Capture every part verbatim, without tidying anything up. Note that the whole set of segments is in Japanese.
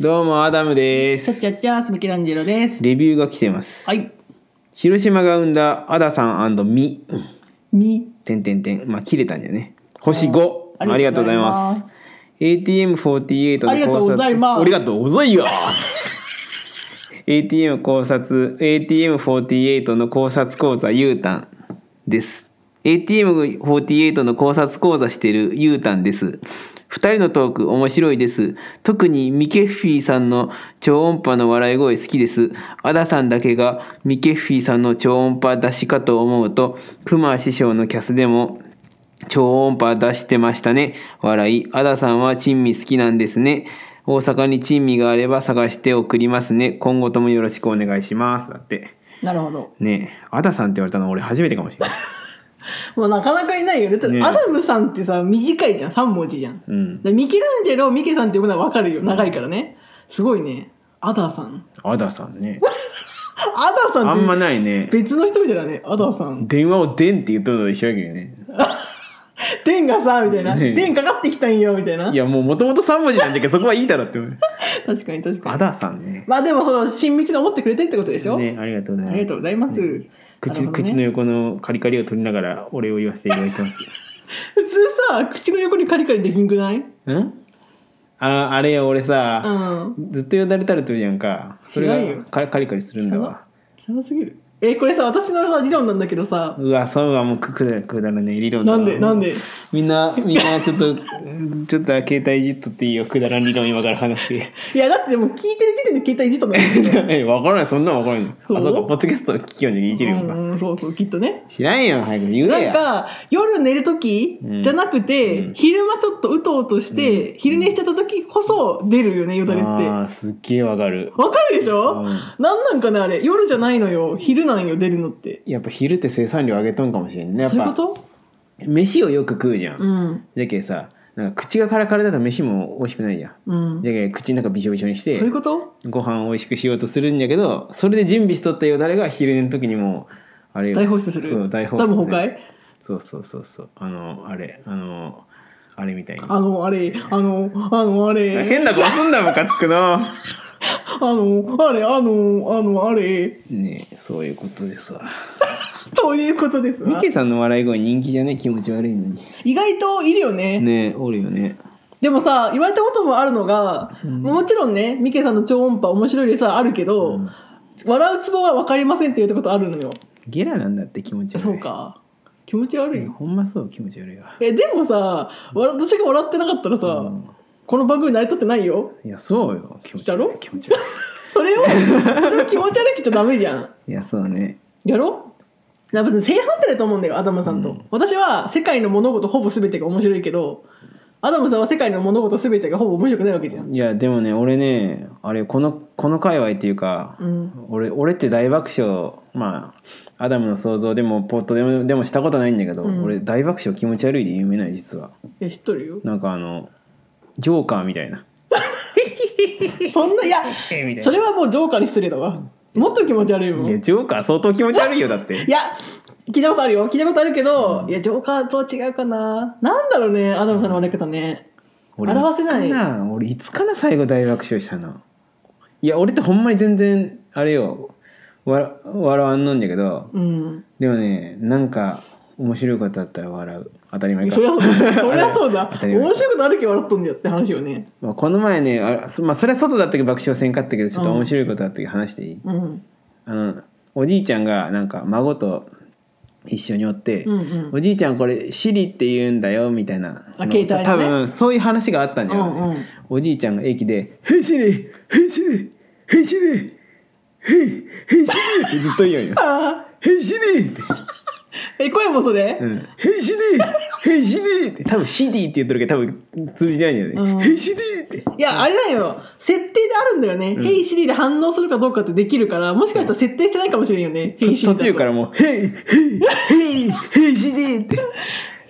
どうもアダムでちゃっす。 ちゃっちゃスミキランジェロです。 レビューが来てます。 はい。 広島が生んだアダさんミみてんてんてんまあ切れたんだよね。星ご。ありがとうございます。エーティーエムフォーティーエイト のありがとうございます。 ありがとうございます。エーティーエム 考察 エーティーエムフォーティーエイト の考察講座ユータンです。エーティーエムフォーティーエイト の考察講座してるユータンです。二人のトーク面白いです。特にミケッフィーさんの超音波の笑い声好きです。アダさんだけがミケッフィーさんの超音波出しかと思うと、クマ師匠のキャスでも超音波出してましたね。笑い。アダさんは珍味好きなんですね。大阪に珍味があれば探して送りますね。今後ともよろしくお願いします。だって。 なるほど。 ねえ、アダさんって言われたの俺初めてかもしれない。 もうなかなかいないよね。 ねアダムさんってさ短いじゃん、さん文字じゃん。 うん。 でミケランジェロミケさんって呼ぶのは分かるよ、長いからね。すごいね。アダさん。 アダさんね。 アダさんってあんまないね。 別の人みたいだね。アダさん。 電話をデンって言っとるのと一緒やけどね。 デンがさみたいな。 ねデンかかってきたんよみたいな。 いやもうもともとさん文字なんだけどそこはいいだろって思う。 確かに確かに。 アダさんね。 まあでもその親密に思ってくれてってことでしょ。 ね、ありがとうございます。 ありがとうございます。 ね口, ね、 口の横のカリカリを取りながらお礼を言わせていただいてます。 普通さ口の横にカリカリできんくない？ ん？ああれよ俺さ、 うん、 ずっとよだれ垂れてるやんか。それがカリカリカリするんだわ。 汚すぎる。えこれさ私の理論なんだけどさ。 うわそうはもうくくだくだらね理論だわ。 なんでなんで？ みんなみんなちょっとちょっと携帯いじっとっていいよくだらん理論今から話して。 いやだってもう聞いてる時点で携帯いじっとんだよ。 え分からないそんなの分からないの。 そうあそうかポッドキャスト聞きようにいじるよか。 うんそうそうきっとね。 知らんよ早く言うや。 なんか夜寝る時じゃなくて、うん、昼間ちょっとうとうとして、うん、昼寝しちゃった時こそ出るよねよだれって。 あーすっげえわかる。 わかるでしょ、うん、なんなんかねあれ夜じゃないのよ昼なんよ出るのって。 やっぱ昼って生産量上げとんかもしれんね。やっぱそういうこと？ 飯をよく食うじゃん、 うん、 じゃけさなんか口がカラカラだと飯も美味しくないじゃん、うん、じゃけ口の中びしょびしょにしてそういうことご飯を美味しくしようとするんだけどそれで準備しとったよだれが昼寝の時にもあれ大放出する。 そう大放出する。 ダム崩壊。 そうそうそうそうあのあれあのあれみたいにあのあれあのあのあれ変なことすんだムカつくの。 あのあれあのあのあれねえそういうことですわ。 そういうことですわ。 ミケさんの笑い声人気じゃね気持ち悪いのに。 意外といるよね。 ねえおるよね。 でもさ言われたこともあるのが、うん、もちろんねミケさんの超音波面白いですはあるけど、うん、笑うツボが分かりませんって言ったことあるのよ。 ゲラなんだって気持ち悪い。 そうか気持ち悪いよ。 ほんまそう気持ち悪いわ。 えでもさ私が笑ってなかったらさ、うん、この番組成り立ってないよ。 いやそうよ気持ち悪い。 だろ気持ち悪い。 それをそれを気持ち悪いって言っちゃダメじゃん。 いやそうね。 やろ別に正反対だと思うんだよアダムさんと、うん、私は世界の物事ほぼ全てが面白いけどアダムさんは世界の物事全てがほぼ面白くないわけじゃん。 いやでもね俺ねあれこのこの界隈っていうか、うん、俺俺って大爆笑まあアダムの想像でもポットでもでもしたことないんだけど、うん、俺大爆笑気持ち悪いで有名ない実は。 いや知っとるよ。 なんかあのジョーカーみたいな。 そんないやそれはもうジョーカーに失礼だわ。もっと気持ち悪いもん。 いやジョーカー相当気持ち悪いよだって。 いや聞いたことあるよ聞いたことあるけど、うん、いやジョーカーとは違うかな。なんだろうねアダムさんの笑い方ね、うん、表せない。 俺いつかな最後大爆笑したの。いや俺ってほんまに全然あれよ笑わんのんだけど、うん、でもねなんか面白いことあったら笑う。当たり前か。 そりゃそうだそりゃそうだ面白いことあるけど笑っとんだよって話よね。 まあ、この前ねあ、まあ、それは外だったけど爆笑せんかったけどちょっと面白いことあったけど話していい、うん、あのおじいちゃんがなんか孫と一緒におって、うんうん、おじいちゃんこれシリって言うんだよみたいなあ携帯のね多分そういう話があったんじゃない、うんうん、おじいちゃんが駅で「ヘイシリヘイシリヘイシリヘイヘイシリ」ってずっと言うんよ。ヘイシリってえ声もそれ、 うん、ヘイシリヘイシリって多分シディって言ってるけど多分通じてないんだよね、うん、ヘイシリって。 いやあれだよ設定であるんだよね、うん、ヘイシリで反応するかどうかってできるからもしかしたら設定してないかもしれんよね、うん、ヘイシリ途中からもうヘイヘイヘイヘイシリって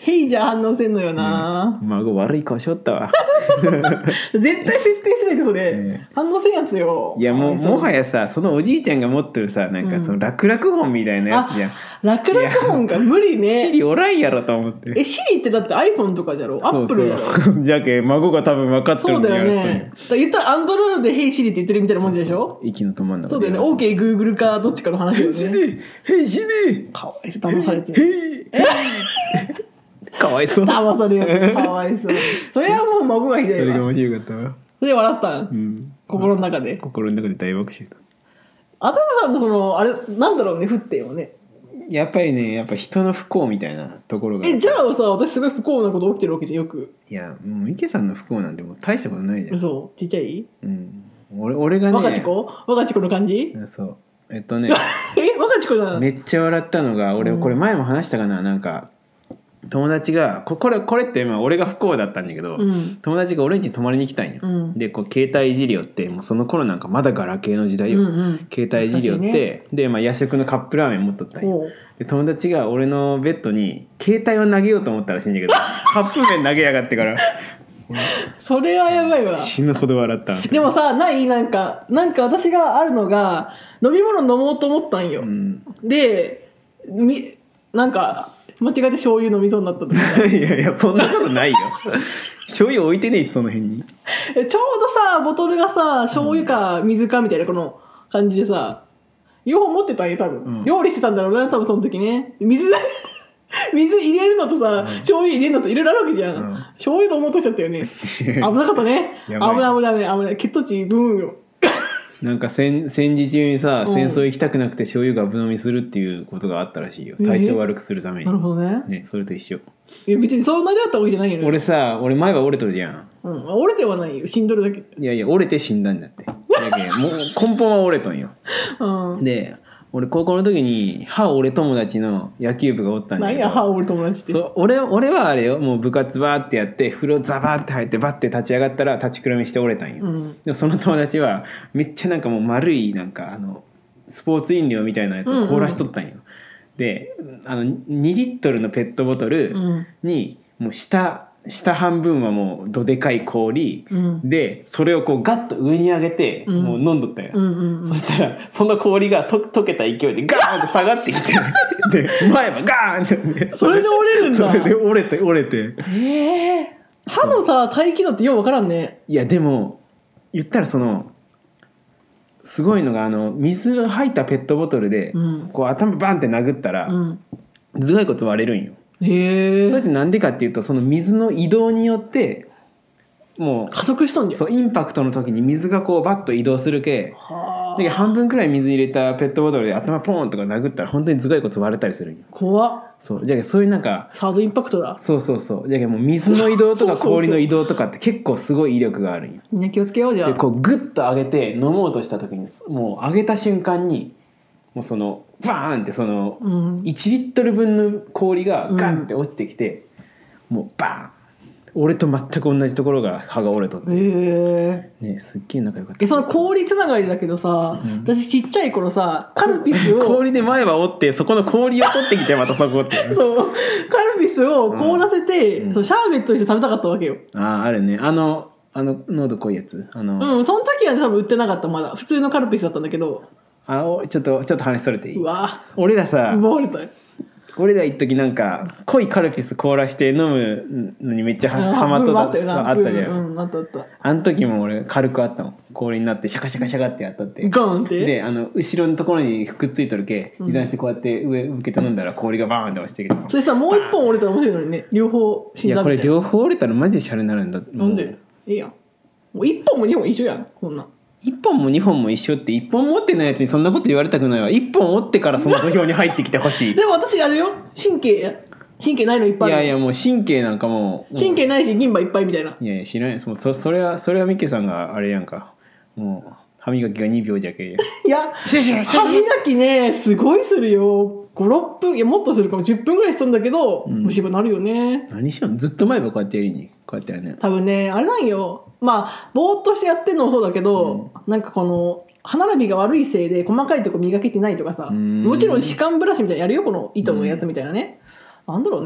ヘイじゃ反応せんのよな、 うん、孫悪い顔しよったわ絶対設定しないでそれ、 ね反応せんやつよ。 いやもうかわいそうもはやさそのおじいちゃんが持ってるさなんかその楽々本みたいなやつじゃん、 楽々本が無理ね。 シリおらんやろと思ってえシリってだって iPhone とかじゃろ、アップルだろ。 そうそうじゃけ孫が多分分かってるそうだよやね。だから言ったらアンドロイドでヘイシリって言ってるみたいなもんでしょ。 そうそう息の止まんなそうだよね。OK Google かどっちかの話だよシね。 リヘイシリかわいそう騙されてる。 ヘイかわいそう騙されよ。かわいそう。それはもう孫がひどいわ。 それが面白かったわそれで笑ったん、 うん、 心の中で。 心の中で大爆笑だアダムさんのそのあれなんだろうね、沸点はね。 やっぱりねやっぱ人の不幸みたいなところがえじゃあさ、私すごい不幸なこと起きてるわけじゃんよく。 いやもう池さんの不幸なんてもう大したことないじゃん、 嘘、ちっちゃい？ うん、俺俺がね若ち子？若ち子の感じ？ そうえっとねえ若ち子だ。 めっちゃ笑ったのが俺うんこれ前も話したかななんか友達がここれこれってまあ俺が不幸だったんだけど、 うん友達が俺ん家に泊まりに来たんよ、 うんでこう携帯いじりよってもうその頃なんかまだガラケーの時代よ、 うんうん携帯いじりよって、 懐かしいねで、まあ、夜食のカップラーメン持っとったんよおうで友達が俺のベッドに携帯を投げようと思ったらしいんだけどカップ麺投げやがってからそれはやばいわ。 死ぬほど笑ったでもさないなんかなんか私があるのが飲み物飲もうと思ったんよ、 うん、 でみなんか間違えて醤油飲みそうになった時いやいやそんなことないよ醤油置いてねえしその辺にえちょうどさボトルがさ醤油か水かみたいなこの感じでさ両方持ってたんよ多分、 うん、 料理してたんだろうな多分その時ね水水入れるのとさ、うん、醤油入れるのといろいろあるわけじゃん、うん、醤油飲もうとしちゃったよね危なかったね危ない危ない危ない危ない血糖値ブーンよなんか戦戦時中にさ、うん、戦争行きたくなくて醤油がぶ飲みするっていうことがあったらしいよ、体調悪くするために。 なるほどね。 ね、それと一緒。 いや別にそんなであったわけじゃないよね。 俺さ俺前は折れとるじゃん、 うん、折れてはないよ死んどるだけ。 いやいや折れて死んだんだってだけどもう根本は折れとんよ、 うん、 で俺高校の時に歯折れ友達の野球部がおったんだけど、 何や歯折れ友達って。 そう俺俺はあれよもう部活バーってやって風呂ザバーって入ってバッて立ち上がったら立ちくらみして折れたんよ、うん、でもその友達はめっちゃなんかもう丸いなんかあのスポーツ飲料みたいなやつを凍らしとったんよ、うんうん、であのにリットルのペットボトルにもう下下半分はもうどでかい氷、うん、でそれをこうガッと上に上げて、うん、もう飲んどったよ、うんうんうん、そしたらその氷がと溶けた勢いでガーンと下がってきてで前はガーンって、ね、 それで折れるんだ。 それで折れて折れてへえ歯のさ耐気度ってよう分からんね。 いやでも言ったらそのすごいのがあの水が入ったペットボトルで、うん、こう頭バンって殴ったら、うん、頭蓋骨割れるんよ。 へえ。 それってなんでかっていうとその水の移動によってもう加速しとんじゃん。 そうインパクトの時に水がこうバッと移動するけで半分くらい水入れたペットボトルで頭ポーンとか殴ったら本当に頭蓋骨割れたりするんよ。 怖っ。 そうじゃあそういうなんかサードインパクトだ。 そうそうそうじゃあもう水の移動とか氷の移動とかって結構すごい威力があるんよ。 みんな気をつけようじゃあ。 でこうグッと上げて飲もうとした時にもう上げた瞬間にもうそのバーンってそのいちリットル分の氷がガンって落ちてきて、うん、もうバーン俺と全く同じところが歯が折れとって、 えーね、すっげえ仲良かった。 えその氷つながりだけどさ、うん、私ちっちゃい頃さカルピスを氷で前は折ってそこの氷を取ってきてまたそこってそうカルピスを凍らせて、うん、そうシャーベットにして食べたかったわけよ。 あああるねあのあの濃度濃いやつあのうんその時は、ね、多分売ってなかったまだ普通のカルピスだったんだけどあおちょっとちょっと話それていい？ うわ俺らさ奪われたい俺ら一時なんか濃いカルピス凍らして飲むのにめっちゃハマっとったあったじゃん、 うん、あったあったあの時も俺軽くあったもん氷になってシャカシャカシャカってやったってガーンってであの後ろのところにくっついとるけ油断してこうやって上受けて飲んだら氷がバーンって落ちてきた。 それさもう一本折れたら面白いのにね両方死んだみたいな。いやこれ両方折れたらマジでシャレになるんだ。 なんでいいやんもう一本も二本一緒やんこんなん。 一本も二本も一緒って一本も折ってないやつにそんなこと言われたくないわ。一本折ってからその土俵に入ってきてほしいでも私あれよ神経神経ないのいっぱい。 いやいやもう神経なんかもう神経ないし銀歯いっぱいみたいな。 いやいや知らないですもう そ, それはそれはミッケさんがあれやんかもう歯磨きがにびょうじゃけいや歯磨きねすごいするよごろっぷんいやもっとするかもじゅっぷんぐらいしとんだけど、うん、虫歯なるよね。 何しようずっと前はこうやってやりにこうやってやるね多分ねあれなんよまあぼーっとしてやってんのもそうだけど、うん、なんかこの歯並びが悪いせいで細かいとこ磨けてないとかさもちろん歯間ブラシみたいなやるよこの糸のやつみたいなね、うん、なんだろうね。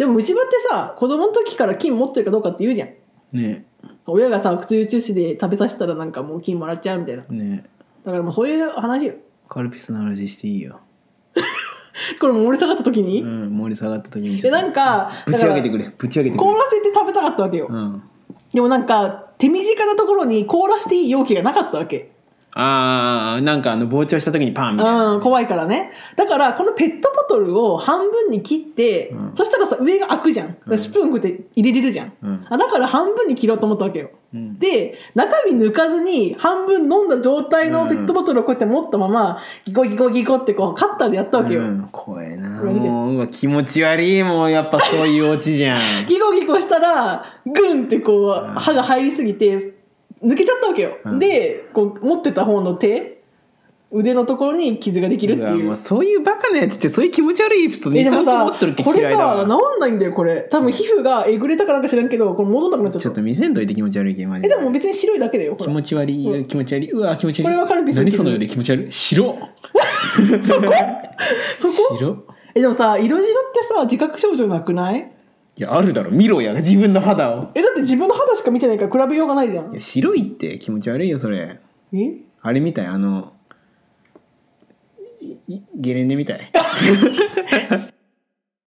でも虫歯ってさ子供の時から菌持ってるかどうかって言うじゃんね親がさ口移しで食べさせたらなんかもう菌もらっちゃうみたいなねだからもうそういう話よカルピスの話していいよ。 これ盛り下がった時に、 うん、盛り下がった時にえなんかぶち上げてくれぶち上げてくれ凍らせて食べたかったわけよ、 うん、 でもなんか手短なところに凍らせていい容器がなかったわけ。 ああなんかあの膨張した時にパンみたいな、 うん、怖いからね。だからこのペットボトルを半分に切って、うん、そしたらさ上が開くじゃん、うん、スプーンこうやって入れれるじゃん、うん、あだから半分に切ろうと思ったわけよ、うん、で中身抜かずに半分飲んだ状態のペットボトルをこうやって持ったまま、うん、ギコギコギコってこうカッターでやったわけよ、うん、 怖いなもううわ気持ち悪いもうやっぱそういうオチじゃんギコギコしたらグンってこう、うん、歯が入りすぎて抜けちゃったわけよ、うん、でこう持ってた方の手腕のところに傷ができるっていう。 もうそういうバカなやつってそういう気持ち悪いエピソードにさんこ持ってるって嫌いだわ。 これさ治んないんだよこれ。多分皮膚がえぐれたかなんか知らんけどこれ戻んなくなっちゃった。 ちょっと見せんといて気持ち悪いけどマジで。 えでも別に白いだけだよ。 気持ち悪い、うん、気持ち悪い。うわ気持ち悪い。 これはカルピスの何そのより気持ち悪い。白そこそこ白えでもさ色白ってさ自覚症状なくない？ いやあるだろ見ろや自分の肌を。 えだって自分の肌しか見てないから比べようがないじゃん。 いや白いって気持ち悪いよそれ。 えあれみたいあのゲレンデみたい